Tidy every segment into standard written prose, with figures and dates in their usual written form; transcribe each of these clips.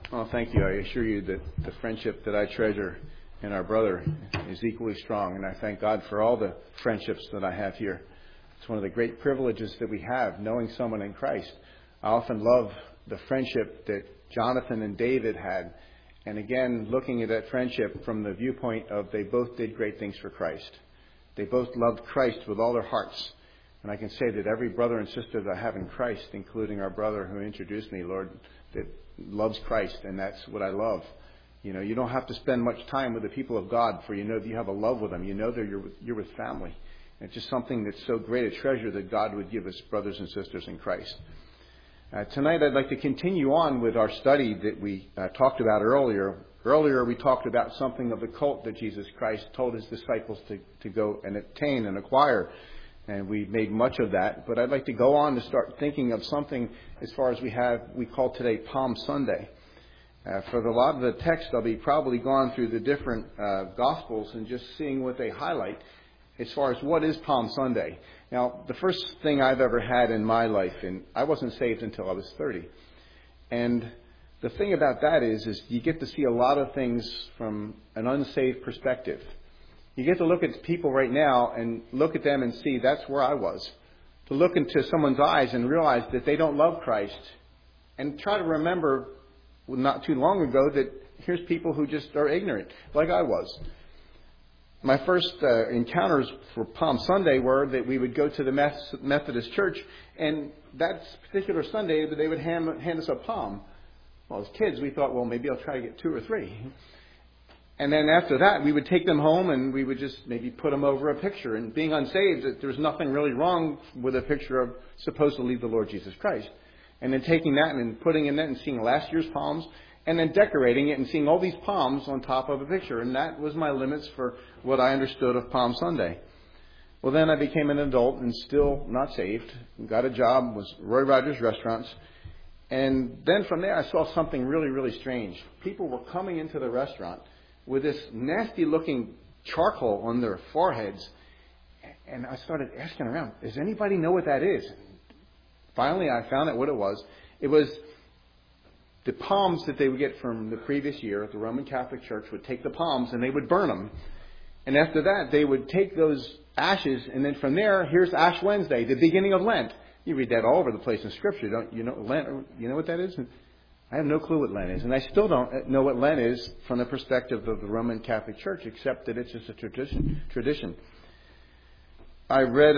Well, thank you. I assure you that the friendship that I treasure in our brother is equally strong, and I thank God for all the friendships that I have here. It's one of the great privileges that we have, knowing someone in Christ. I often love the friendship that Jonathan and David had, and again, looking at that friendship from the viewpoint of they both did great things for Christ. They both loved Christ with all their hearts. And I can say that every brother and sister that I have in Christ, including our brother who introduced me, Lord, that loves Christ, and that's what I love. You know, you don't have to spend much time with the people of God, for you know that you have a love with them. You know that you're with family. And it's just something that's so great a treasure that God would give us brothers and sisters in Christ. Tonight I'd like to continue on with our study that we talked about earlier. Earlier we talked about something of the cult that Jesus Christ told his disciples to go and attain and acquire. And we made much of that. But I'd like to go on to start thinking of something as far as we call today Palm Sunday. For a lot of the text, I'll be probably gone through the different Gospels and just seeing what they highlight as far as what is Palm Sunday. Now, the first thing I've ever had in my life, and I wasn't saved until I was 30. And the thing about that is you get to see a lot of things from an unsaved perspective. You get to look at people right now and look at them and see that's where I was. To look into someone's eyes and realize that they don't love Christ. And try to remember not too long ago that here's people who just are ignorant, like I was. My first encounters for Palm Sunday were that we would go to the Methodist Church, and that particular Sunday they would hand us a palm. Well, as kids, we thought, well, maybe I'll try to get 2 or 3. And then after that, we would take them home and we would just maybe put them over a picture. And being unsaved, there's nothing really wrong with a picture of supposedly the Lord Jesus Christ. And then taking that and putting in that and seeing last year's palms and then decorating it and seeing all these palms on top of a picture. And that was my limits for what I understood of Palm Sunday. Well, then I became an adult and still not saved. Got a job, was Roy Rogers Restaurants. And then from there, I saw something really, really strange. People were coming into the restaurant with this nasty-looking charcoal on their foreheads. And I started asking around, does anybody know what that is? And finally, I found out what it was. It was the palms that they would get from the previous year. The Roman Catholic Church would take the palms and they would burn them. And after that, they would take those ashes, and then from there, here's Ash Wednesday, the beginning of Lent. You read that all over the place in Scripture, don't you? Know Lent? You know what that is? I have no clue what Lent is, and I still don't know what Lent is from the perspective of the Roman Catholic Church, except that it's just a tradition. I read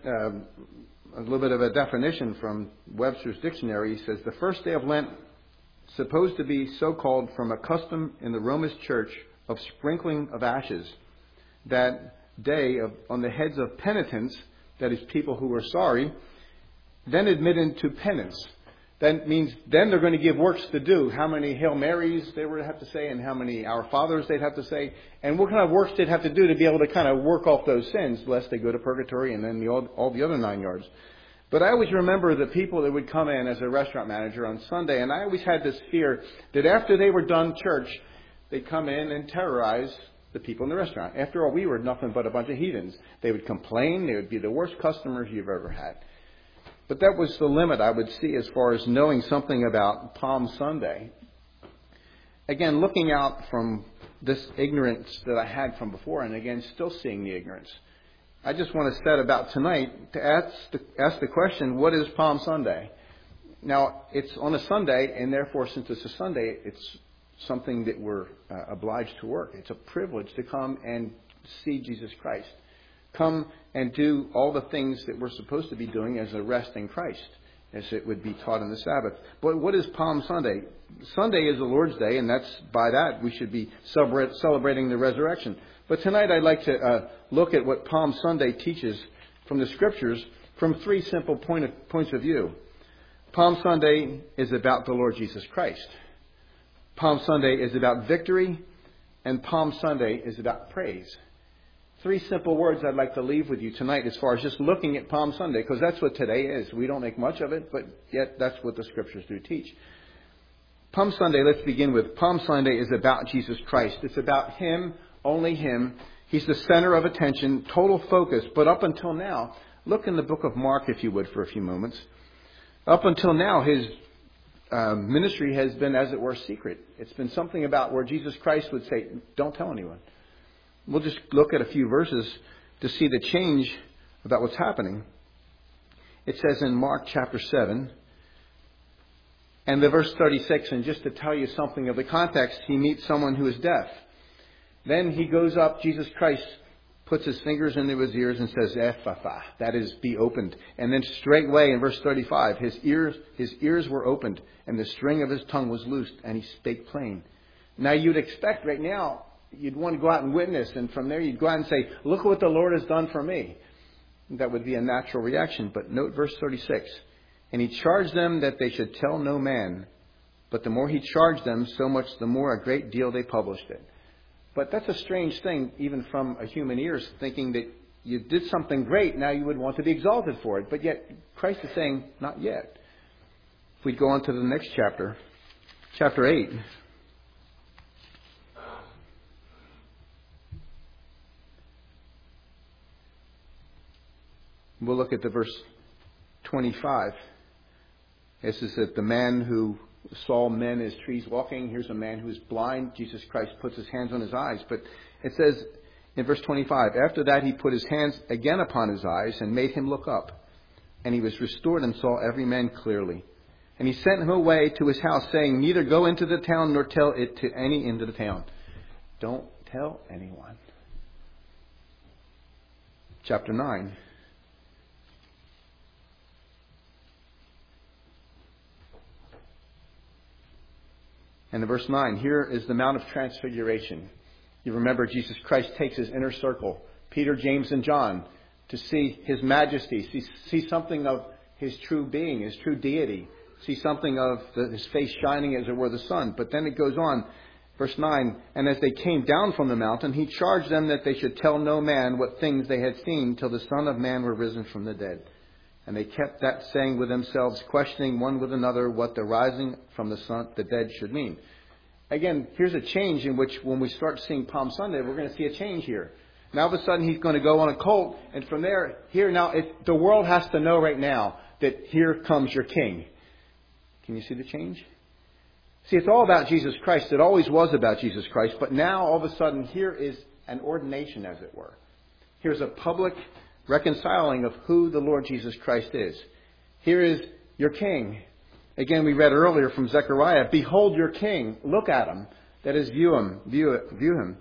a little bit of a definition from Webster's Dictionary. He says, the first day of Lent, supposed to be so called from a custom in the Romish Church of sprinkling of ashes, that day on the heads of penitents, that is people who were sorry, then admitted to penance. That means then they're going to give works to do. How many Hail Marys they would have to say, and how many Our Fathers they'd have to say, and what kind of works they'd have to do to be able to kind of work off those sins, lest they go to purgatory and then all the other 9 yards. But I always remember the people that would come in as a restaurant manager on Sunday, and I always had this fear that after they were done church, they'd come in and terrorize the people in the restaurant. After all, we were nothing but a bunch of heathens. They would complain. They would be the worst customers you've ever had. But that was the limit I would see as far as knowing something about Palm Sunday. Again, looking out from this ignorance that I had from before, and again, still seeing the ignorance. I just want to set about tonight to ask the question, what is Palm Sunday? Now, it's on a Sunday, and therefore, since it's a Sunday, it's something that we're obliged to work. It's a privilege to come and see Jesus Christ. Come and do all the things that we're supposed to be doing as a rest in Christ, as it would be taught in the Sabbath. But what is Palm Sunday? Sunday is the Lord's Day, and that's by that we should be celebrating the resurrection. But tonight I'd like to look at what Palm Sunday teaches from the Scriptures from 3 simple points of view. Palm Sunday is about the Lord Jesus Christ. Palm Sunday is about victory, and Palm Sunday is about praise. 3 simple words I'd like to leave with you tonight as far as just looking at Palm Sunday, because that's what today is. We don't make much of it, but yet that's what the Scriptures do teach. Palm Sunday, let's begin with. Palm Sunday is about Jesus Christ. It's about Him, only Him. He's the center of attention, total focus. But up until now, look in the book of Mark, if you would, for a few moments. Up until now, His ministry has been, as it were, secret. It's been something about where Jesus Christ would say, don't tell anyone. We'll just look at a few verses to see the change about what's happening. It says in Mark chapter 7, and the verse 36, and just to tell you something of the context, he meets someone who is deaf. Then he goes up, Jesus Christ puts his fingers into his ears and says, Ephphatha, that is, be opened. And then straightway in verse 35, his ears were opened, and the string of his tongue was loosed, and he spake plain. Now you'd expect right now, you'd want to go out and witness, and from there you'd go out and say, look what the Lord has done for me. That would be a natural reaction. But note verse 36. And he charged them that they should tell no man. But the more he charged them, so much the more a great deal they published it. But that's a strange thing, even from a human ears, thinking that you did something great, now you would want to be exalted for it. But yet, Christ is saying, not yet. If we go on to the next chapter, chapter 8. We'll look at the verse 25. This is that the man who saw men as trees walking. Here's a man who is blind. Jesus Christ puts his hands on his eyes. But it says in verse 25, after that he put his hands again upon his eyes and made him look up. And he was restored and saw every man clearly. And he sent him away to his house, saying, neither go into the town nor tell it to any into the town. Don't tell anyone. Chapter 9. And in verse 9, here is the Mount of Transfiguration. You remember Jesus Christ takes his inner circle, Peter, James, and John, to see his majesty, see something of his true being, his true deity, see something of his face shining as it were the sun. But then it goes on, verse 9, and as they came down from the mountain, he charged them that they should tell no man what things they had seen till the Son of Man were risen from the dead. And they kept that saying with themselves, questioning one with another what the rising from the dead should mean. Again, here's a change in which when we start seeing Palm Sunday, we're going to see a change here. Now all of a sudden he's going to go on a colt, and from there, here now, the world has to know right now that here comes your king. Can you see the change? See, it's all about Jesus Christ. It always was about Jesus Christ, but now all of a sudden here is an ordination, as it were. Here's a public reconciling of who the Lord Jesus Christ is. Here is your king. Again, we read earlier from Zechariah, behold your king, look at him. That is, view him.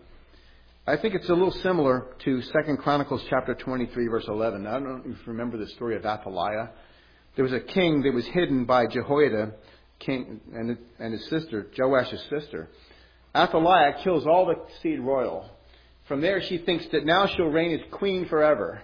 I think it's a little similar to 2 Chronicles chapter 23, verse 11. I don't know if you remember the story of Athaliah. There was a king that was hidden by Jehoiada, king, and his sister, Joash's sister. Athaliah kills all the seed royal. From there, she thinks that now she'll reign as queen forever.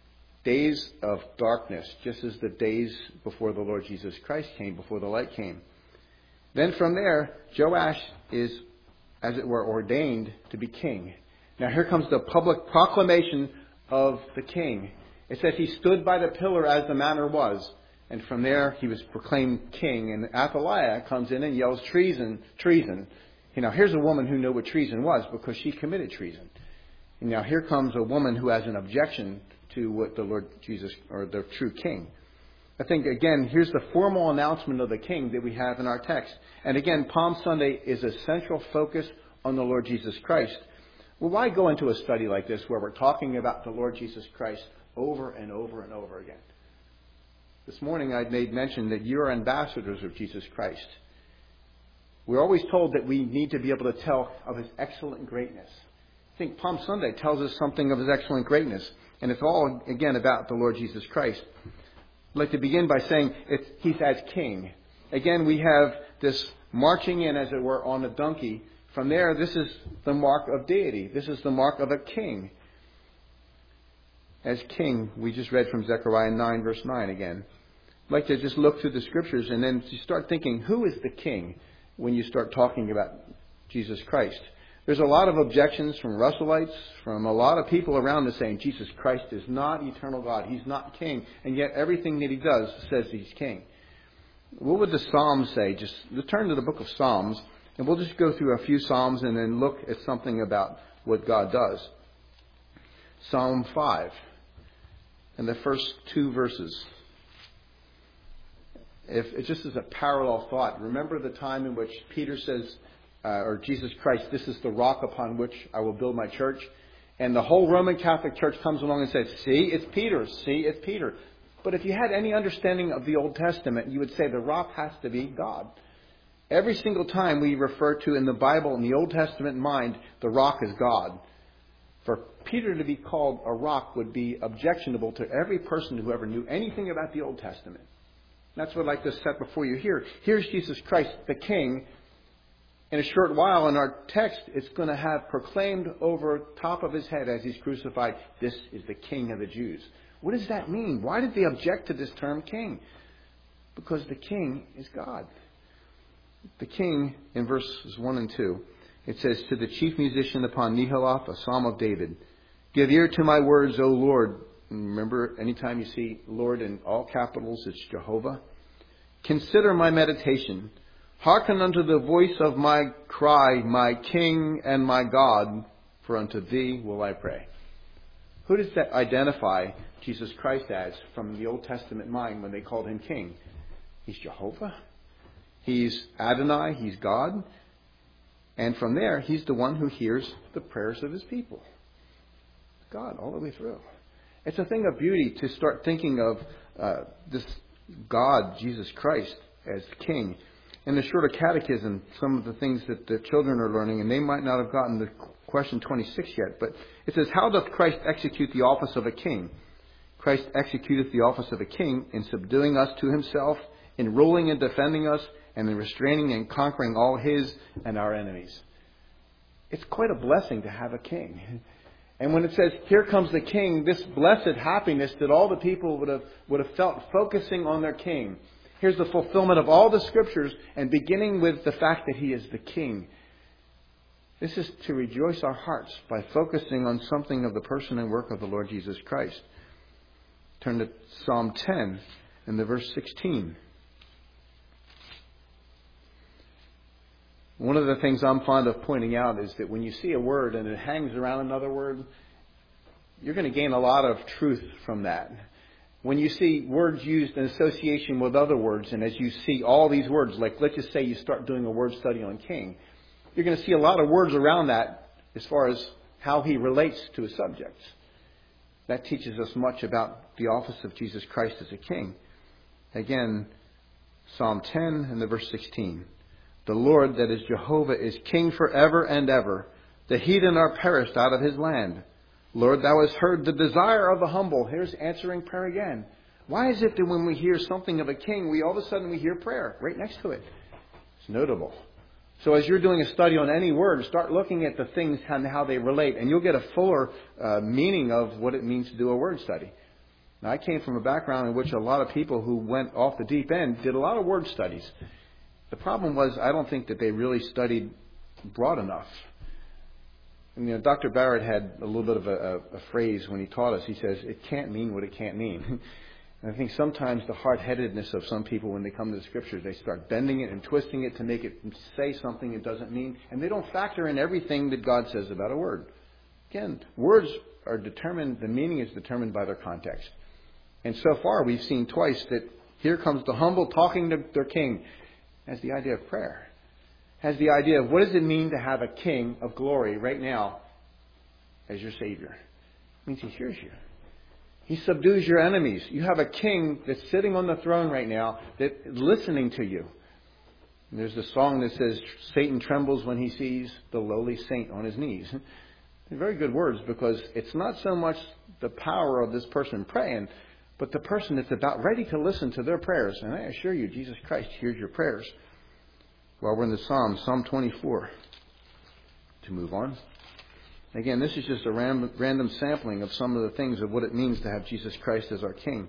Days of darkness, just as the days before the Lord Jesus Christ came, before the light came. Then from there, Joash is, as it were, ordained to be king. Now here comes the public proclamation of the king. It says he stood by the pillar as the manner was. And from there, he was proclaimed king. And Athaliah comes in and yells, treason, treason. You know, here's a woman who knew what treason was because she committed treason. And now here comes a woman who has an objection to what the Lord Jesus, or the true king. I think, again, here's the formal announcement of the king that we have in our text. And again, Palm Sunday is a central focus on the Lord Jesus Christ. Well, why go into a study like this where we're talking about the Lord Jesus Christ over and over and over again? This morning I made mention that you're ambassadors of Jesus Christ. We're always told that we need to be able to tell of his excellent greatness. I think Palm Sunday tells us something of his excellent greatness. And it's all, again, about the Lord Jesus Christ. I'd like to begin by saying he's as king. Again, we have this marching in, as it were, on a donkey. From there, this is the mark of deity. This is the mark of a king. As king, we just read from Zechariah 9, verse 9 again. I'd like to just look through the scriptures and then you start thinking, who is the king when you start talking about Jesus Christ? There's a lot of objections from Russellites, from a lot of people around us saying Jesus Christ is not eternal God. He's not king. And yet everything that he does says he's king. What would the Psalms say? Just turn to the book of Psalms and we'll just go through a few Psalms and then look at something about what God does. Psalm 5 and the first two verses. if it just as a parallel thought, remember the time in which Peter says, or Jesus Christ, this is the rock upon which I will build my church. And the whole Roman Catholic Church comes along and says, see, it's Peter. See, it's Peter. But if you had any understanding of the Old Testament, you would say the rock has to be God. Every single time we refer to in the Bible, in the Old Testament mind, the rock is God. For Peter to be called a rock would be objectionable to every person who ever knew anything about the Old Testament. That's what I'd like to set before you here. Here's Jesus Christ, the King. In a short while in our text, it's going to have proclaimed over top of his head as he's crucified, this is the King of the Jews. What does that mean? Why did they object to this term king? Because the King is God. The King, in verses 1 and 2, it says, to the chief musician upon Nehiloth, a psalm of David, give ear to my words, O Lord. And remember, anytime you see Lord in all capitals, it's Jehovah. Consider my meditation. Hearken unto the voice of my cry, my King and my God, for unto thee will I pray. Who does that identify Jesus Christ as from the Old Testament mind when they called him King? He's Jehovah. He's Adonai. He's God. And from there, he's the one who hears the prayers of his people. God, all the way through. It's a thing of beauty to start thinking of this God, Jesus Christ, as King. In the Shorter Catechism, some of the things that the children are learning, and they might not have gotten the question 26 yet, but it says, how doth Christ execute the office of a king? Christ executeth the office of a king in subduing us to himself, in ruling and defending us, and in restraining and conquering all his and our enemies. It's quite a blessing to have a king. And when it says, here comes the king, this blessed happiness that all the people would have felt focusing on their king. Here's the fulfillment of all the scriptures, and beginning with the fact that he is the king. This is to rejoice our hearts by focusing on something of the person and work of the Lord Jesus Christ. Turn to Psalm 10 and the verse 16. One of the things I'm fond of pointing out is that when you see a word and it hangs around another word, you're going to gain a lot of truth from that. When you see words used in association with other words, and as you see all these words, like let's just say you start doing a word study on king, you're going to see a lot of words around that as far as how he relates to a subject. That teaches us much about the office of Jesus Christ as a king. Again, Psalm 10 and the verse 16. The Lord, that is Jehovah, is king forever and ever. The heathen are perished out of his land. Lord, thou hast heard the desire of the humble. Here's answering prayer again. Why is it that when we hear something of a king, all of a sudden we hear prayer right next to it? It's notable. So as you're doing a study on any word, start looking at the things and how they relate, and you'll get a fuller meaning of what it means to do a word study. Now, I came from a background in which a lot of people who went off the deep end did a lot of word studies. The problem was I don't think that they really studied broad enough. And, Dr. Barrett had a little bit of a phrase when he taught us. He says, it can't mean what it can't mean. And I think sometimes the hard-headedness of some people when they come to the Scriptures, they start bending it and twisting it to make it say something it doesn't mean. And they don't factor in everything that God says about a word. Again, words are determined, the meaning is determined by their context. And so far we've seen twice that here comes the humble talking to their king. Has the idea of prayer. Has the idea of what does it mean to have a king of glory right now as your Savior. It means he hears you. He subdues your enemies. You have a king that's sitting on the throne right now that's listening to you. And there's a song that says, Satan trembles when he sees the lowly saint on his knees. They're very good words because it's not so much the power of this person praying, but the person that's about ready to listen to their prayers. And I assure you, Jesus Christ hears your prayers. While we're in the Psalm 24, to move on. Again, this is just a random sampling of some of the things of what it means to have Jesus Christ as our King.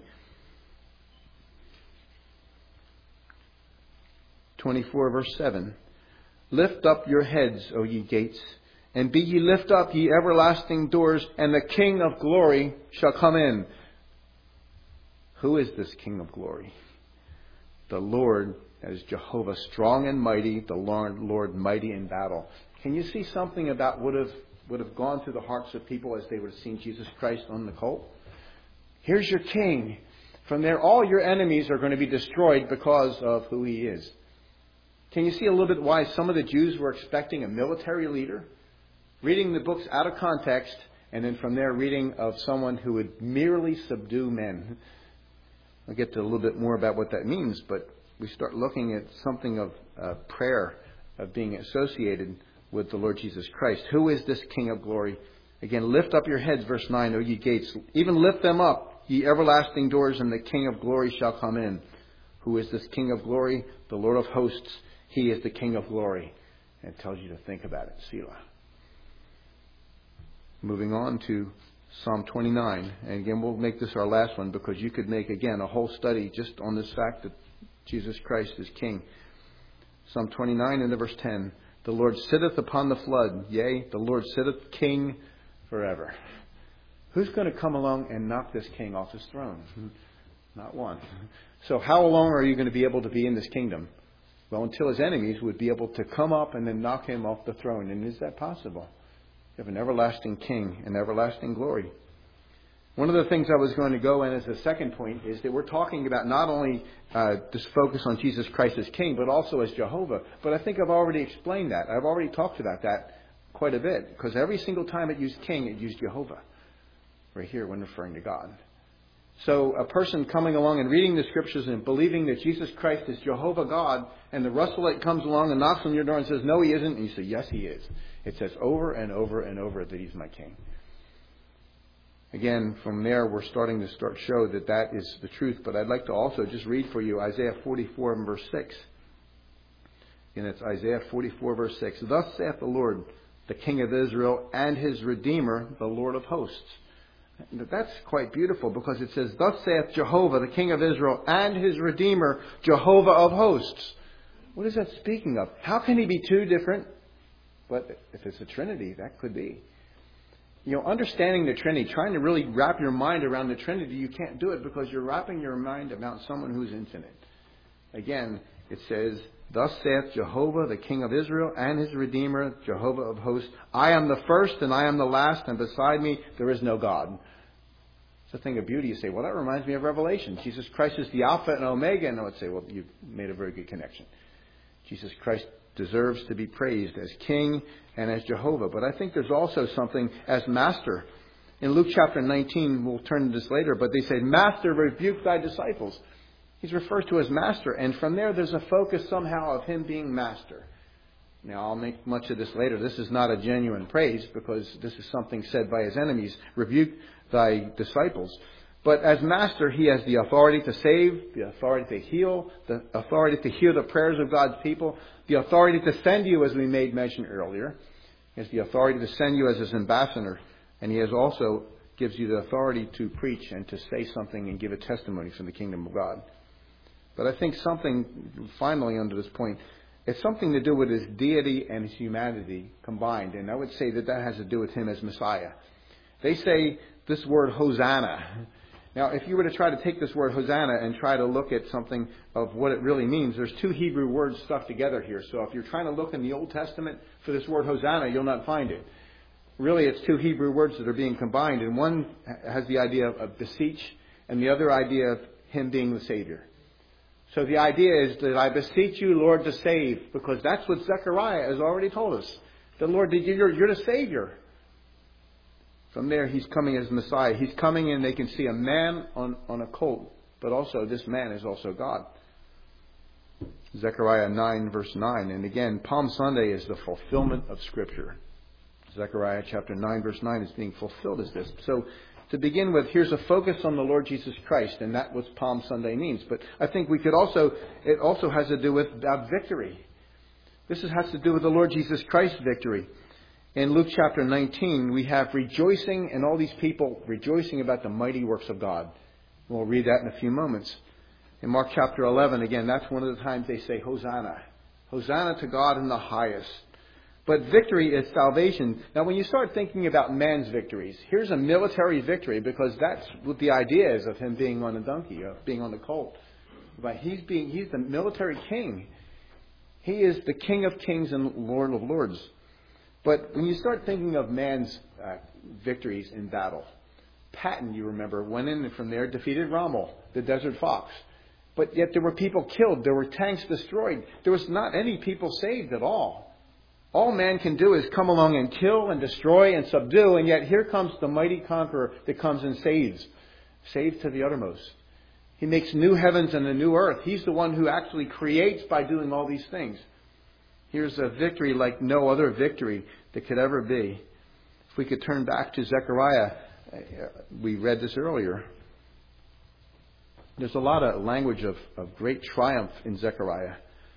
24 verse 7. Lift up your heads, O ye gates, and be ye lift up, ye everlasting doors, and the King of glory shall come in. Who is this King of glory? The Lord, that is Jehovah, strong and mighty, the Lord mighty in battle. Can you see something about would have gone through the hearts of people as they would have seen Jesus Christ on the colt? Here's your King. From there, all your enemies are going to be destroyed because of who he is. Can you see a little bit why some of the Jews were expecting a military leader? Reading the books out of context, and then from there reading of someone who would merely subdue men. I'll get to a little bit more about what that means, but we start looking at something of prayer, of being associated with the Lord Jesus Christ. Who is this King of glory? Again, lift up your heads, verse 9, O ye gates. Even lift them up, ye everlasting doors, and the King of glory shall come in. Who is this King of glory? The Lord of hosts. He is the King of glory. And it tells you to think about it. Selah. Moving on to Psalm 29. And again, we'll make this our last one because you could make, again, a whole study just on this fact that Jesus Christ is King. Psalm 29 and verse 10. The Lord sitteth upon the flood. Yea, the Lord sitteth King forever. Who's going to come along and knock this king off his throne? Not one. So how long are you going to be able to be in this kingdom? Well, until his enemies would be able to come up and then knock him off the throne. And is that possible? You have an everlasting king, an everlasting glory. One of the things I was going to go in as a second point is that we're talking about not only this focus on Jesus Christ as King, but also as Jehovah. But I think I've already explained that. I've already talked about that quite a bit. Because every single time it used King, it used Jehovah. Right here when referring to God. So a person coming along and reading the Scriptures and believing that Jesus Christ is Jehovah God, and the Russellite comes along and knocks on your door and says, no, he isn't. And you say, yes, he is. It says over and over and over that he's my King. Again, from there, we're starting to show that that is the truth. But I'd like to also just read for you Isaiah 44 and verse 6. And it's Isaiah 44 verse 6. Thus saith the Lord, the King of Israel, and his Redeemer, the Lord of hosts. That's quite beautiful because it says, thus saith Jehovah, the King of Israel, and his Redeemer, Jehovah of hosts. What is that speaking of? How can he be two different? But if it's a Trinity, that could be. You know, understanding the Trinity, trying to really wrap your mind around the Trinity, you can't do it because you're wrapping your mind around someone who's infinite. Again, it says, thus saith Jehovah, the King of Israel, and his Redeemer, Jehovah of hosts. I am the first and I am the last, and beside me there is no God. It's a thing of beauty. You say, well, that reminds me of Revelation. Jesus Christ is the Alpha and Omega. And I would say, well, you've made a very good connection. Jesus Christ deserves to be praised as King and as Jehovah. But I think there's also something as Master. In Luke chapter 19, we'll turn to this later, but they say, Master, rebuke thy disciples. He's referred to as Master. And from there's a focus somehow of him being Master. Now, I'll make much of this later. This is not a genuine praise because this is something said by his enemies. Rebuke thy disciples. But as Master, he has the authority to save, the authority to heal, the authority to hear the prayers of God's people, the authority to send you, as we made mention earlier. He has the authority to send you as his ambassador. And he has also gives you the authority to preach and to say something and give a testimony from the kingdom of God. But I think something, finally under this point, it's something to do with his deity and his humanity combined. And I would say that that has to do with him as Messiah. They say this word Hosanna. Now, if you were to try to take this word Hosanna and try to look at something of what it really means, there's two Hebrew words stuck together here. So if you're trying to look in the Old Testament for this word Hosanna, you'll not find it. Really, it's two Hebrew words that are being combined. And one has the idea of beseech and the other idea of him being the Savior. So the idea is that I beseech you, Lord, to save, because that's what Zechariah has already told us. The Lord, you're the Savior. From there, he's coming as Messiah. He's coming and they can see a man on a colt, but also this man is also God. Zechariah 9 verse 9. And again, Palm Sunday is the fulfillment of Scripture. Zechariah chapter 9 verse 9 is being fulfilled as this. So to begin with, here's a focus on the Lord Jesus Christ, and that's what Palm Sunday means. But I think it also has to do with victory. This has to do with the Lord Jesus Christ's victory. In Luke chapter 19, we have rejoicing, and all these people rejoicing about the mighty works of God. We'll read that in a few moments. In Mark chapter 11, again, that's one of the times they say, Hosanna. Hosanna to God in the highest. But victory is salvation. Now, when you start thinking about man's victories, here's a military victory, because that's what the idea is of him being on a donkey, of being on the colt. But he's the military king. He is the King of kings and Lord of lords. But when you start thinking of man's victories in battle, Patton, you remember, went in and from there defeated Rommel, the Desert Fox. But yet there were people killed. There were tanks destroyed. There was not any people saved at all. All man can do is come along and kill and destroy and subdue. And yet here comes the mighty conqueror that comes and saves. Saved to the uttermost. He makes new heavens and a new earth. He's the one who actually creates by doing all these things. Here's a victory like no other victory that could ever be. If we could turn back to Zechariah, we read this earlier. There's a lot of language of great triumph in Zechariah.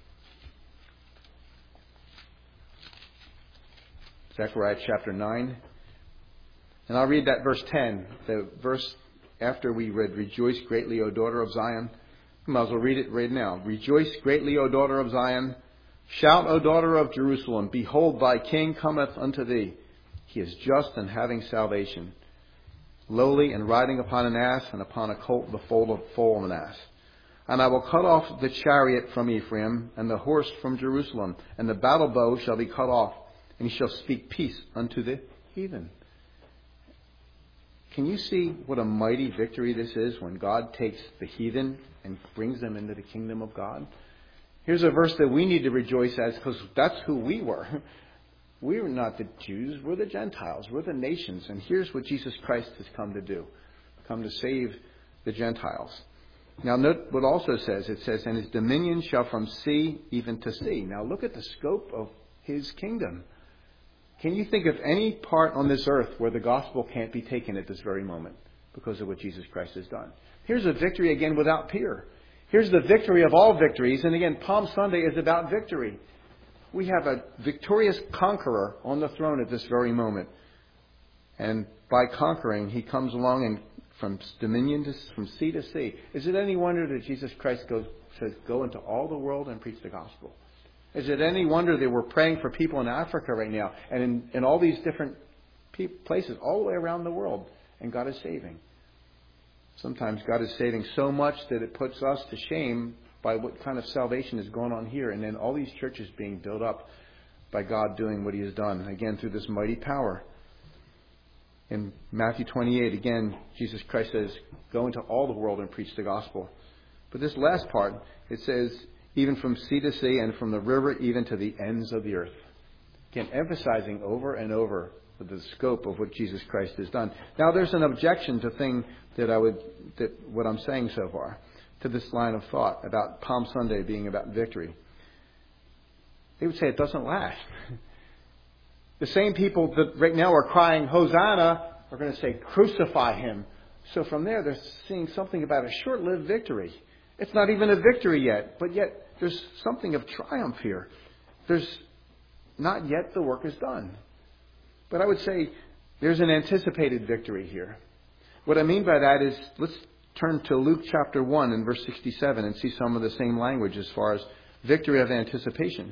Zechariah chapter 9. And I'll read that verse 10. The verse after we read, "Rejoice greatly, O daughter of Zion." I might as well read it right now. "Rejoice greatly, O daughter of Zion. Shout, O daughter of Jerusalem. Behold, thy king cometh unto thee. He is just and having salvation. Lowly and riding upon an ass, and upon a colt the foal of an ass. And I will cut off the chariot from Ephraim, and the horse from Jerusalem, and the battle bow shall be cut off, and he shall speak peace unto the heathen." Can you see what a mighty victory this is when God takes the heathen and brings them into the kingdom of God? Here's a verse that we need to rejoice as, because that's who we were. We were not the Jews, we're the Gentiles, we're the nations. And here's what Jesus Christ has come to do. Come to save the Gentiles. Now note what also says. It says, "And his dominion shall from sea even to sea." Now look at the scope of his kingdom. Can you think of any part on this earth where the gospel can't be taken at this very moment because of what Jesus Christ has done? Here's a victory again without peer. Here's the victory of all victories. And again, Palm Sunday is about victory. We have a victorious conqueror on the throne at this very moment. And by conquering, he comes along and from dominion from sea to sea. Is it any wonder that Jesus Christ says, "Go into all the world and preach the gospel"? Is it any wonder that we're praying for people in Africa right now and in all these different places all the way around the world, and God is saving? Sometimes God is saving so much that it puts us to shame by what kind of salvation is going on here. And then all these churches being built up by God doing what he has done, again, through this mighty power. In Matthew 28, again, Jesus Christ says, "Go into all the world and preach the gospel." But this last part, it says, "Even from sea to sea and from the river even to the ends of the earth." Again, emphasizing over and over the scope of what Jesus Christ has done. Now, there's an objection to what I'm saying so far, to this line of thought about Palm Sunday being about victory. They would say it doesn't last. The same people that right now are crying, "Hosanna," are going to say, "Crucify him." So from there, they're seeing something about a short-lived victory. It's not even a victory yet, but yet there's something of triumph here. There's not yet the work is done. But I would say there's an anticipated victory here. What I mean by that is, let's turn to Luke chapter 1 and verse 67 and see some of the same language as far as victory of anticipation.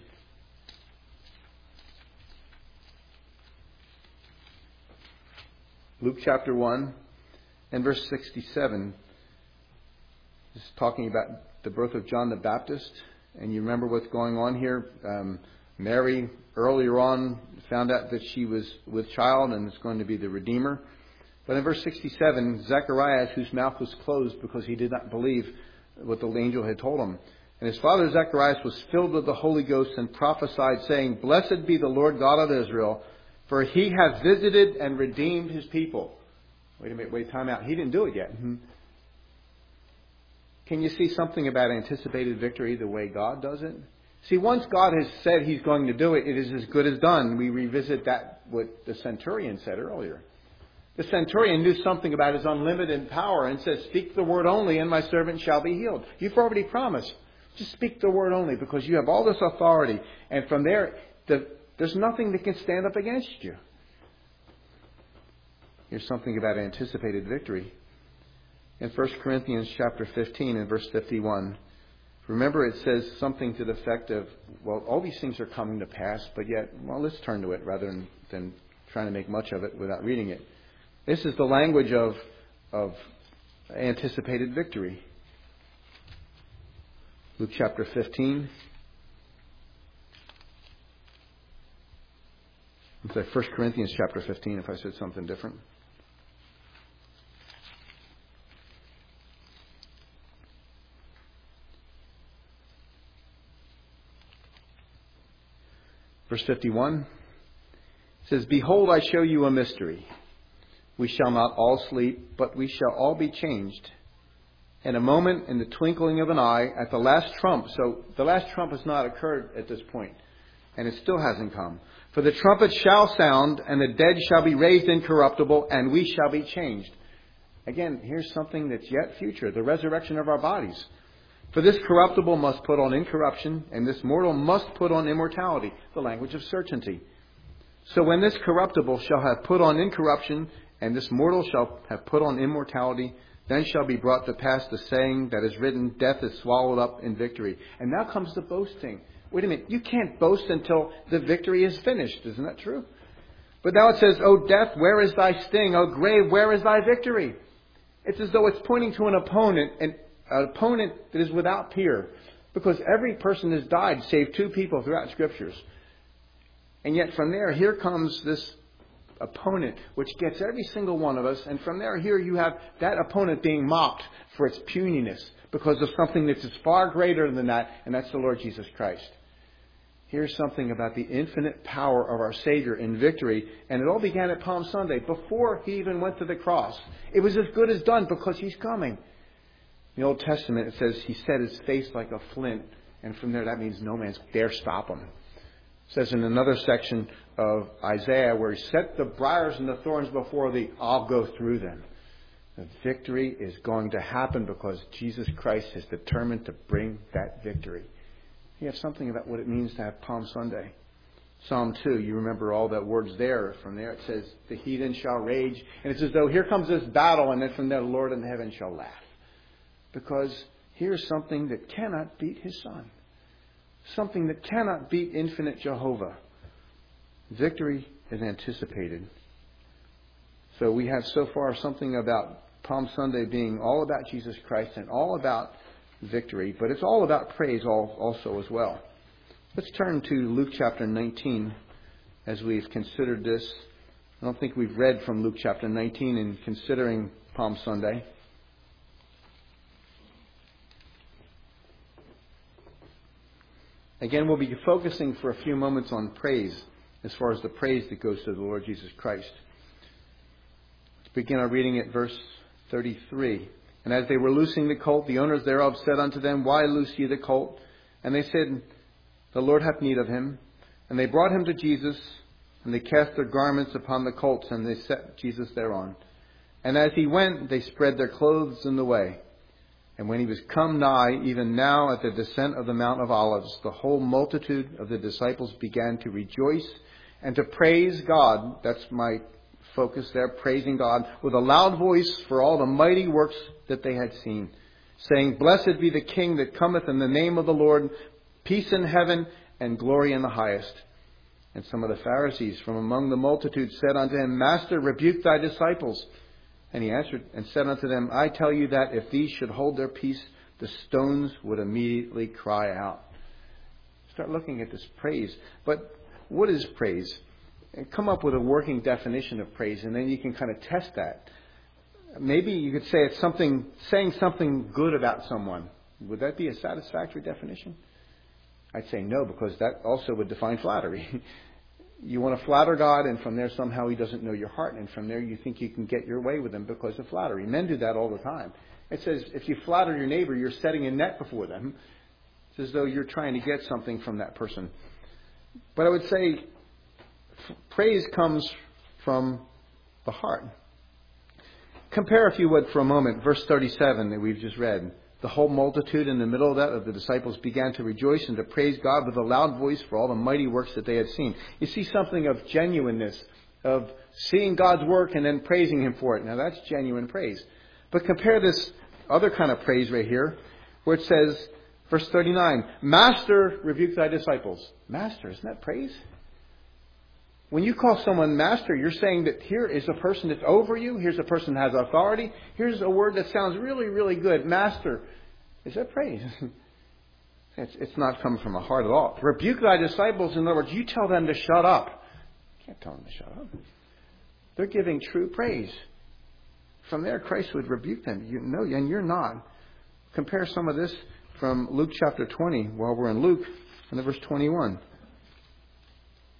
Luke chapter 1 and verse 67 is talking about the birth of John the Baptist. And you remember what's going on here. Mary earlier on found out that she was with child and is going to be the Redeemer. But in verse 67, Zechariah, whose mouth was closed because he did not believe what the angel had told him. And his father Zacharias was filled with the Holy Ghost and prophesied, saying, "Blessed be the Lord God of Israel, for he has visited and redeemed his people." Wait a minute, time out. He didn't do it yet. Can you see something about anticipated victory the way God does it? See, once God has said he's going to do it, it is as good as done. We revisit that, what the centurion said earlier. The centurion knew something about his unlimited power and says, "Speak the word only and my servant shall be healed." You've already promised. Just speak the word only because you have all this authority. And from there, there's nothing that can stand up against you. Here's something about anticipated victory. In 1 Corinthians chapter 15 and verse 51, remember it says something to the effect of, well, all these things are coming to pass, but yet, well, let's turn to it rather than trying to make much of it without reading it. This is the language of anticipated victory. Luke chapter 15. It's like 1 Corinthians chapter 15 if I said something different. Verse 51 says, "Behold, I show you a mystery. We shall not all sleep, but we shall all be changed. In a moment, in the twinkling of an eye, at the last trump." So the last trump has not occurred at this point, and it still hasn't come. "For the trumpet shall sound, and the dead shall be raised incorruptible, and we shall be changed." Again, here's something that's yet future, the resurrection of our bodies. "For this corruptible must put on incorruption, and this mortal must put on immortality," the language of certainty. "So when this corruptible shall have put on incorruption, and this mortal shall have put on immortality, then shall be brought to pass the saying that is written, death is swallowed up in victory." And now comes the boasting. Wait a minute, you can't boast until the victory is finished. Isn't that true? But now it says, "O death, where is thy sting? O grave, where is thy victory?" It's as though it's pointing to an opponent that is without peer. Because every person has died, save two people throughout Scriptures. And yet from there, here comes this opponent, which gets every single one of us. And from there, here you have that opponent being mocked for its puniness because of something that is far greater than that, and that's the Lord Jesus Christ. Here's something about the infinite power of our Savior in victory. And it all began at Palm Sunday, before he even went to the cross. It was as good as done because he's coming. In the Old Testament, it says he set his face like a flint. And from there, that means no man dare stop him. It says in another section of Isaiah, where he set the briars and the thorns before thee, I'll go through them. The victory is going to happen because Jesus Christ is determined to bring that victory. You have something about what it means to have Palm Sunday. Psalm 2, you remember all the words there. From there it says, the heathen shall rage. And it's as though here comes this battle, and then from there the Lord in heaven shall laugh. Because here's something that cannot beat his Son. Something that cannot beat infinite Jehovah. Victory is anticipated. So we have so far something about Palm Sunday being all about Jesus Christ and all about victory, but it's all about praise also as well. Let's turn to Luke chapter 19 as we've considered this. I don't think we've read from Luke chapter 19 in considering Palm Sunday. Again, we'll be focusing for a few moments on praise, as far as the praise that goes to the Lord Jesus Christ. Let's begin our reading at verse 33. And as they were loosing the colt, the owners thereof said unto them, Why loose ye the colt? And they said, The Lord hath need of him. And they brought him to Jesus, and they cast their garments upon the colts, and they set Jesus thereon. And as he went, they spread their clothes in the way. And when he was come nigh, even now at the descent of the Mount of Olives, the whole multitude of the disciples began to rejoice and to praise God. That's my focus there, praising God with a loud voice for all the mighty works that they had seen, saying, Blessed be the King that cometh in the name of the Lord, peace in heaven and glory in the highest. And some of the Pharisees from among the multitude said unto him, Master, rebuke thy disciples. And he answered and said unto them, I tell you that if these should hold their peace, the stones would immediately cry out. Start looking at this praise. But what is praise? And come up with a working definition of praise, and then you can kind of test that. Maybe you could say it's something, saying something good about someone. Would that be a satisfactory definition? I'd say no, because that also would define flattery. You want to flatter God, and from there somehow he doesn't know your heart, and from there you think you can get your way with him because of flattery. Men do that all the time. It says if you flatter your neighbor, you're setting a net before them. It's as though you're trying to get something from that person. But I would say praise comes from the heart. Compare, if you would, for a moment, verse 37 that we've just read. The whole multitude in the middle of that, of the disciples, began to rejoice and to praise God with a loud voice for all the mighty works that they had seen. You see something of genuineness, of seeing God's work and then praising him for it. Now that's genuine praise. But compare this other kind of praise right here, where it says, verse 39, Master, rebuke thy disciples. Master, isn't that praise? When you call someone master, you're saying that here is a person that's over you. Here's a person that has authority. Here's a word that sounds really, really good. Master. Is that praise? It's not coming from a heart at all. Rebuke thy disciples. In other words, you tell them to shut up. You can't tell them to shut up. They're giving true praise. From there, Christ would rebuke them. You know, and you're not. Compare some of this from Luke chapter 20, while we're in Luke, and verse 21.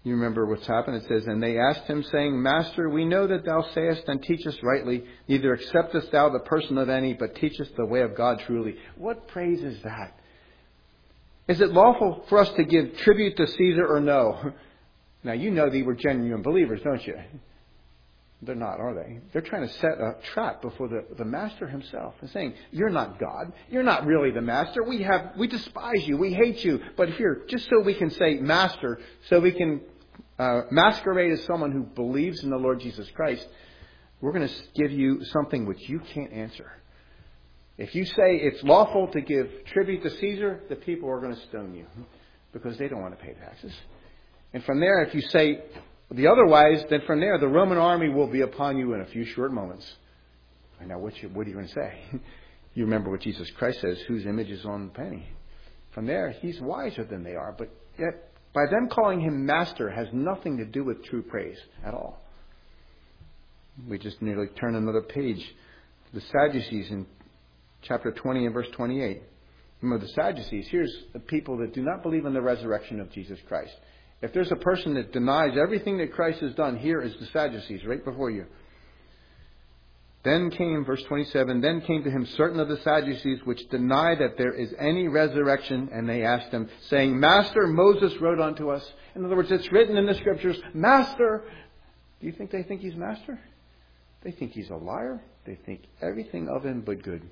You remember what's happened? It says, and they asked him, saying, Master, we know that thou sayest and teachest rightly. Neither acceptest thou the person of any, but teachest the way of God truly. What praise is that? Is it lawful for us to give tribute to Caesar or no? Now, you know they were genuine believers, don't you? They're not, are they? They're trying to set a trap before the master himself. They're saying, you're not God. You're not really the master. We despise you. We hate you. But here, just so we can say master, so we can masquerade as someone who believes in the Lord Jesus Christ, we're going to give you something which you can't answer. If you say it's lawful to give tribute to Caesar, the people are going to stone you because they don't want to pay taxes. And from there, if you say the otherwise, then from there, the Roman army will be upon you in a few short moments. And now, what are you going to say? You remember what Jesus Christ says, whose image is on the penny. From there, he's wiser than they are. But yet, by them calling him master has nothing to do with true praise at all. We just nearly turn another page. The Sadducees in chapter 20 and verse 28. Remember the Sadducees. Here's the people that do not believe in the resurrection of Jesus Christ. If there's a person that denies everything that Christ has done, here is the Sadducees right before you. Then came, verse 27, then came to him certain of the Sadducees which deny that there is any resurrection, and they asked him, saying, Master, Moses wrote unto us. In other words, it's written in the Scriptures, Master. Do you think they think he's Master? They think he's a liar. They think everything of him but good.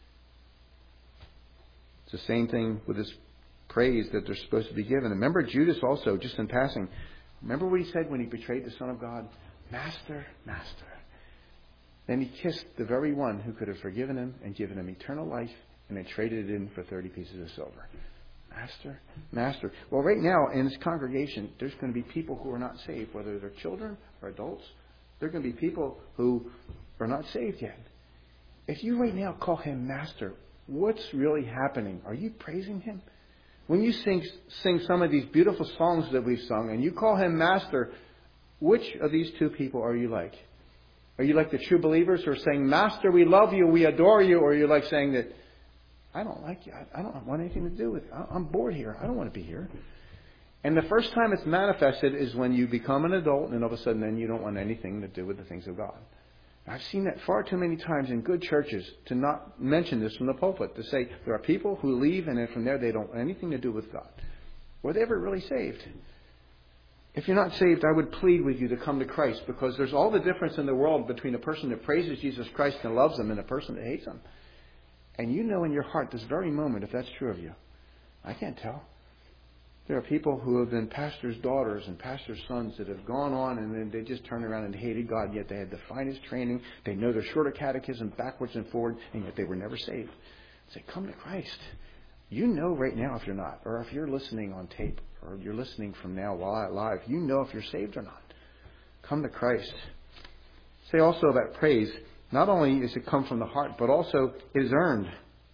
It's the same thing with this praise that they're supposed to be given. Remember Judas also, just in passing. Remember what he said when he betrayed the Son of God? Master, Master. Then he kissed the very one who could have forgiven him and given him eternal life, and then traded it in for 30 pieces of silver. Master, Master. Well, right now in this congregation, there's going to be people who are not saved, whether they're children or adults. There are going to be people who are not saved yet. If you right now call him Master, what's really happening? Are you praising him? When you sing some of these beautiful songs that we've sung and you call him Master, which of these two people are you like? Are you like the true believers who are saying, Master, we love you, we adore you? Or are you like saying that, I don't like you, I don't want anything to do with it. I'm bored here, I don't want to be here. And the first time it's manifested is when you become an adult and all of a sudden then you don't want anything to do with the things of God. I've seen that far too many times in good churches to not mention this from the pulpit, to say there are people who leave and then from there they don't want anything to do with God. Were they ever really saved? If you're not saved, I would plead with you to come to Christ, because there's all the difference in the world between a person that praises Jesus Christ and loves him and a person that hates him. And you know in your heart this very moment if that's true of you. I can't tell. There are people who have been pastors' daughters and pastors' sons that have gone on and then they just turn around and hated God, yet they had the finest training. They know their shorter catechism backwards and forward, and yet they were never saved. Say, come to Christ. You know right now if you're not, or if you're listening on tape, or you're listening from now live, you know if you're saved or not. Come to Christ. Say also about praise, not only is it come from the heart, but also it is earned.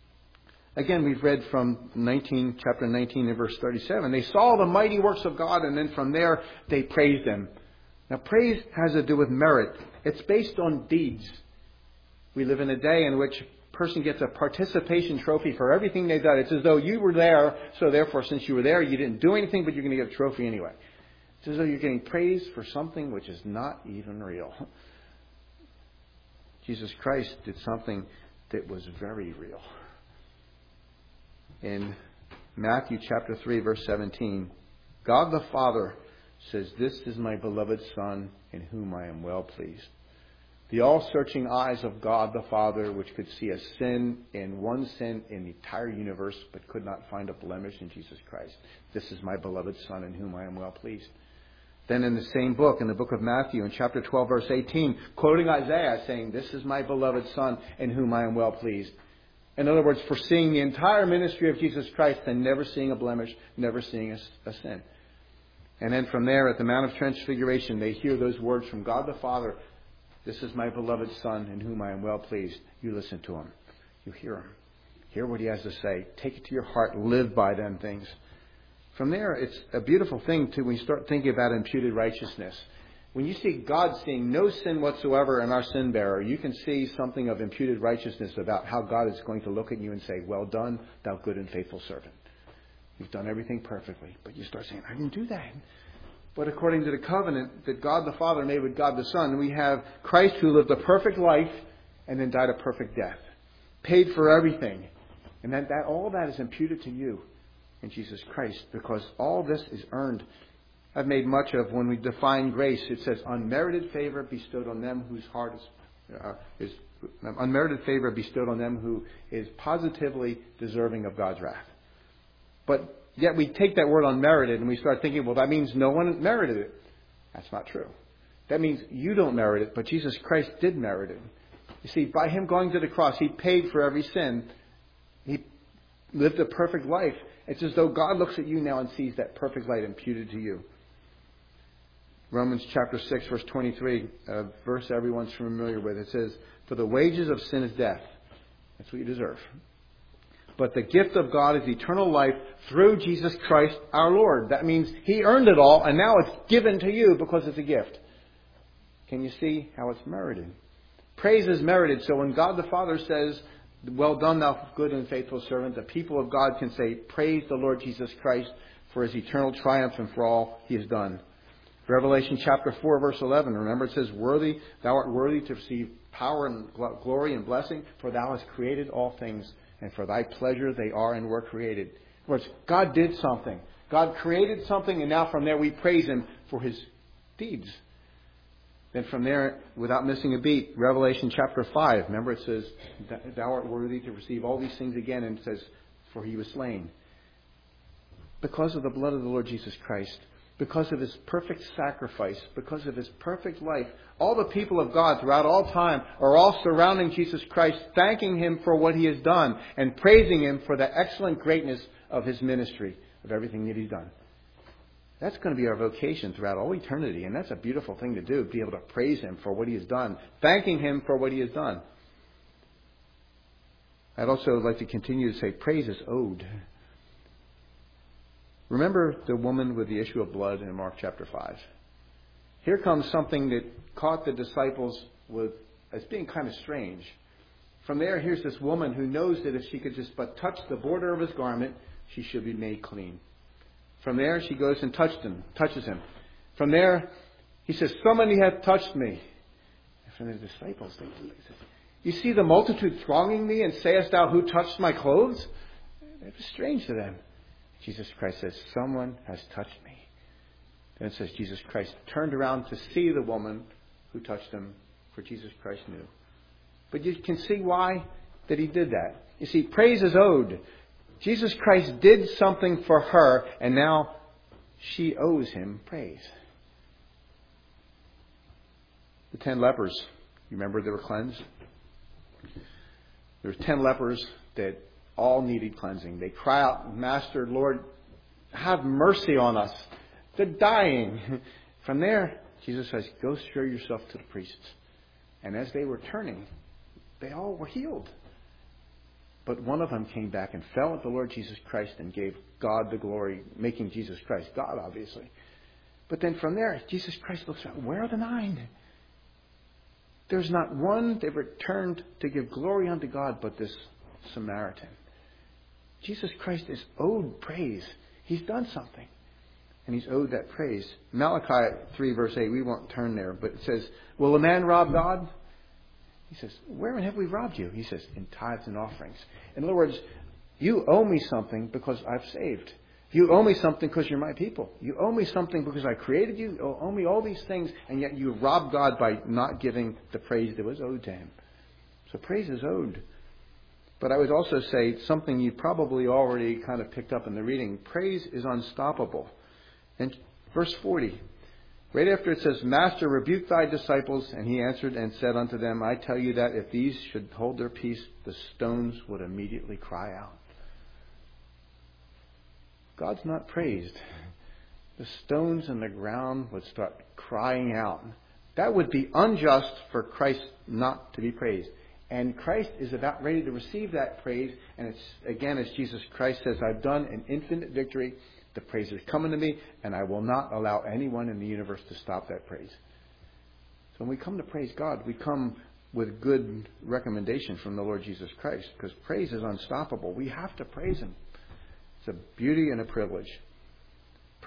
Again, we've read from chapter 19 and verse 37. They saw the mighty works of God, and then from there they praised him. Now, praise has to do with merit. It's based on deeds. We live in a day in which a person gets a participation trophy for everything they've done. It's as though you were there, so therefore, since you were there, you didn't do anything, but you're going to get a trophy anyway. It's as though you're getting praise for something which is not even real. Jesus Christ did something that was very real. In Matthew chapter 3, verse 17, God the Father says, "This is my beloved Son, in whom I am well pleased." The all-searching eyes of God the Father, which could see a sin in one sin in the entire universe, but could not find a blemish in Jesus Christ. This is my beloved Son, in whom I am well pleased. Then in the same book, in the book of Matthew, in chapter 12, verse 18, quoting Isaiah, saying, "This is my beloved Son, in whom I am well pleased." In other words, foreseeing the entire ministry of Jesus Christ and never seeing a blemish, never seeing a sin. And then from there, at the Mount of Transfiguration, they hear those words from God the Father, "This is my beloved Son, in whom I am well pleased." You listen to him. You hear him. Hear what he has to say. Take it to your heart. Live by them things. From there, it's a beautiful thing when you start thinking about imputed righteousness. When you see God seeing no sin whatsoever in our sin bearer, you can see something of imputed righteousness about how God is going to look at you and say, "Well done, thou good and faithful servant. You've done everything perfectly." But you start saying, "I didn't do that." but according to the covenant that God the Father made with God the Son, we have Christ who lived a perfect life and then died a perfect death. Paid for everything. And that all that is imputed to you in Jesus Christ, because all this is earned. I've made much of when we define grace. It says unmerited favor bestowed on them whose heart is unmerited favor bestowed on them who is positively deserving of God's wrath. But yet we take that word unmerited and we start thinking, well, that means no one merited it. That's not true. That means you don't merit it, but Jesus Christ did merit it. You see, by Him going to the cross, He paid for every sin. He lived a perfect life. It's as though God looks at you now and sees that perfect light imputed to you. Romans chapter 6, verse 23, a verse everyone's familiar with. It says, for the wages of sin is death. That's what you deserve. But the gift of God is eternal life through Jesus Christ our Lord. That means He earned it all, and now it's given to you because it's a gift. Can you see how it's merited? Praise is merited. So when God the Father says, well done, thou good and faithful servant, the people of God can say, praise the Lord Jesus Christ for His eternal triumph and for all He has done. Revelation chapter 4, verse 11. Remember, it says, worthy, thou art worthy to receive power and glory and blessing, for thou hast created all things, and for thy pleasure they are and were created. In other words, God did something. God created something, and now from there we praise Him for His deeds. Then from there, without missing a beat, Revelation chapter 5. Remember, it says, thou art worthy to receive all these things again, and it says, for He was slain. Because of the blood of the Lord Jesus Christ, because of His perfect sacrifice, because of His perfect life, all the people of God throughout all time are all surrounding Jesus Christ, thanking Him for what He has done and praising Him for the excellent greatness of His ministry, of everything that He's done. That's going to be our vocation throughout all eternity, and that's a beautiful thing to do, be able to praise Him for what He has done, thanking Him for what He has done. I'd also like to continue to say praise is owed. Remember the woman with the issue of blood in Mark chapter 5. Here comes something that caught the disciples as being kind of strange. From there, here's this woman who knows that if she could just but touch the border of His garment, she should be made clean. From there, she goes and touches Him. From there, He says, somebody hath touched me. And from the disciples, they said, you see the multitude thronging me, and sayest thou, who touched my clothes? It was strange to them. Jesus Christ says, someone has touched me. Then it says Jesus Christ turned around to see the woman who touched Him, for Jesus Christ knew. But you can see why that He did that. You see, praise is owed. Jesus Christ did something for her, and now she owes Him praise. The 10 lepers, you remember they were cleansed? There were 10 lepers that all needed cleansing. They cry out, Master, Lord, have mercy on us. They're dying. From there, Jesus says, go show yourself to the priests. And as they were turning, they all were healed. But one of them came back and fell at the Lord Jesus Christ and gave God the glory, making Jesus Christ God, obviously. But then from there, Jesus Christ looks out, where are the 9? There's not one that returned to give glory unto God but this Samaritan. Jesus Christ is owed praise. He's done something. And He's owed that praise. Malachi 3 verse 8, we won't turn there, but it says, will a man rob God? He says, wherein have we robbed you? He says, in tithes and offerings. In other words, you owe me something because I've saved. You owe me something because you're my people. You owe me something because I created you. You owe me all these things, and yet you robbed God by not giving the praise that was owed to Him. So praise is owed. But I would also say something you probably already kind of picked up in the reading. Praise is unstoppable. And verse 40, right after it says, Master, rebuke thy disciples. And He answered and said unto them, I tell you that if these should hold their peace, the stones would immediately cry out. God's not praised. The stones in the ground would start crying out. That would be unjust for Christ not to be praised. And Christ is about ready to receive that praise. And it's, again, as Jesus Christ says, I've done an infinite victory. The praise is coming to me, and I will not allow anyone in the universe to stop that praise. So when we come to praise God, we come with good recommendation from the Lord Jesus Christ, because praise is unstoppable. We have to praise Him. It's a beauty and a privilege.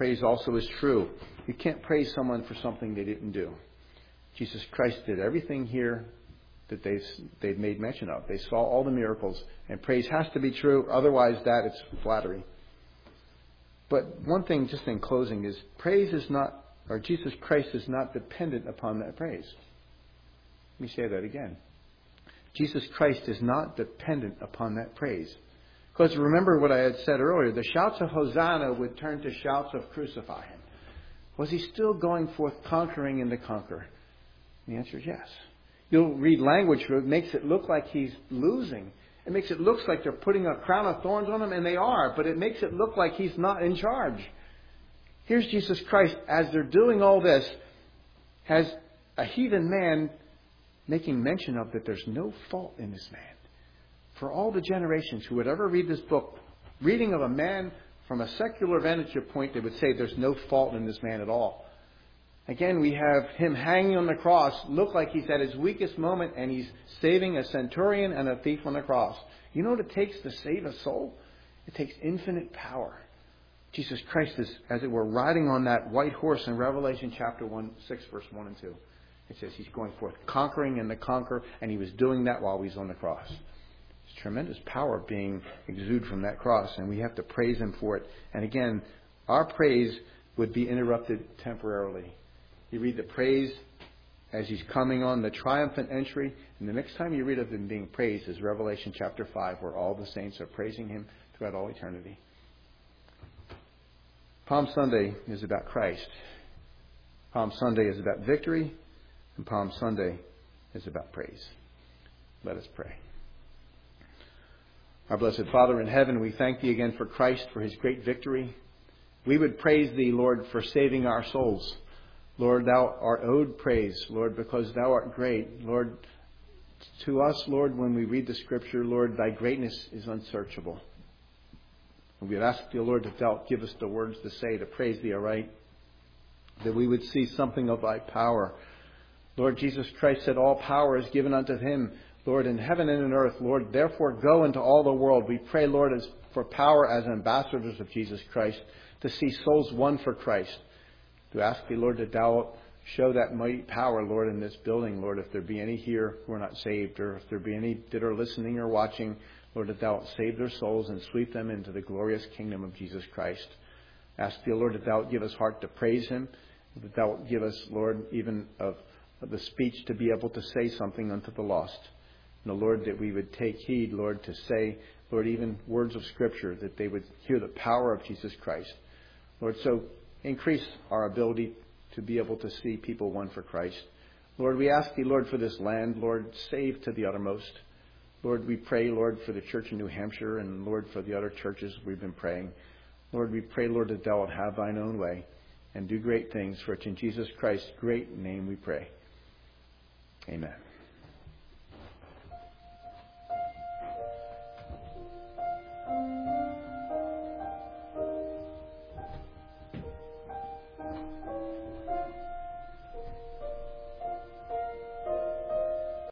praise also is true. You can't praise someone for something they didn't do. Jesus Christ did everything here that they've made mention of. They saw all the miracles, and praise has to be true. Otherwise, that it's flattery. But one thing, just in closing, is praise is not, or Jesus Christ is not dependent upon that praise. Let me say that again. Jesus Christ is not dependent upon that praise. Because remember what I had said earlier, the shouts of Hosanna would turn to shouts of crucify him. Was he still going forth conquering and to conquer? The answer is yes. You'll read language that makes it look like he's losing. It makes it look like they're putting a crown of thorns on him, and they are, but it makes it look like he's not in charge. Here's Jesus Christ, as they're doing all this, has a heathen man making mention of that there's no fault in this man. For all the generations who would ever read this book, reading of a man from a secular vantage point, they would say there's no fault in this man at all. Again, we have him hanging on the cross, look like he's at his weakest moment, and he's saving a centurion and a thief on the cross. You know what it takes to save a soul? It takes infinite power. Jesus Christ is, as it were, riding on that white horse in Revelation chapter 6, verse 1 and 2. It says he's going forth conquering and to conquer, and he was doing that while he was on the cross. There's tremendous power being exuded from that cross, and we have to praise him for it. And again, our praise would be interrupted temporarily. You read the praise as he's coming on the triumphant entry, and the next time you read of him being praised is Revelation chapter 5, where all the saints are praising him throughout all eternity. Palm Sunday is about Christ. Palm Sunday is about victory, and Palm Sunday is about praise. Let us pray. Our blessed Father in heaven, we thank Thee again for Christ, for His great victory. We would praise Thee, Lord, for saving our souls. Lord, Thou art owed praise, Lord, because Thou art great. Lord, to us, Lord, when we read the Scripture, Lord, Thy greatness is unsearchable. And we would ask Thee, Lord, that Thou give us the words to say to praise Thee aright, that we would see something of Thy power. Lord, Jesus Christ said, all power is given unto Him, Lord, in heaven and in earth. Lord, therefore go into all the world. We pray, Lord, for power as ambassadors of Jesus Christ, to see souls won for Christ. To ask Thee, Lord, that Thou show that mighty power, Lord, in this building. Lord, if there be any here who are not saved, or if there be any that are listening or watching, Lord, that Thou save their souls and sweep them into the glorious kingdom of Jesus Christ. Ask Thee, Lord, that Thou give us heart to praise Him, that Thou give us, Lord, even of the speech to be able to say something unto the lost. And, Lord, that we would take heed, Lord, to say, Lord, even words of Scripture, that they would hear the power of Jesus Christ. Lord, so increase our ability to be able to see people won for Christ. Lord, we ask Thee, Lord, for this land. Lord, save to the uttermost. Lord, we pray, Lord, for the church in New Hampshire, and, Lord, for the other churches we've been praying. Lord, we pray, Lord, that Thou would have Thine own way and do great things. For it's in Jesus Christ's great name we pray. Amen.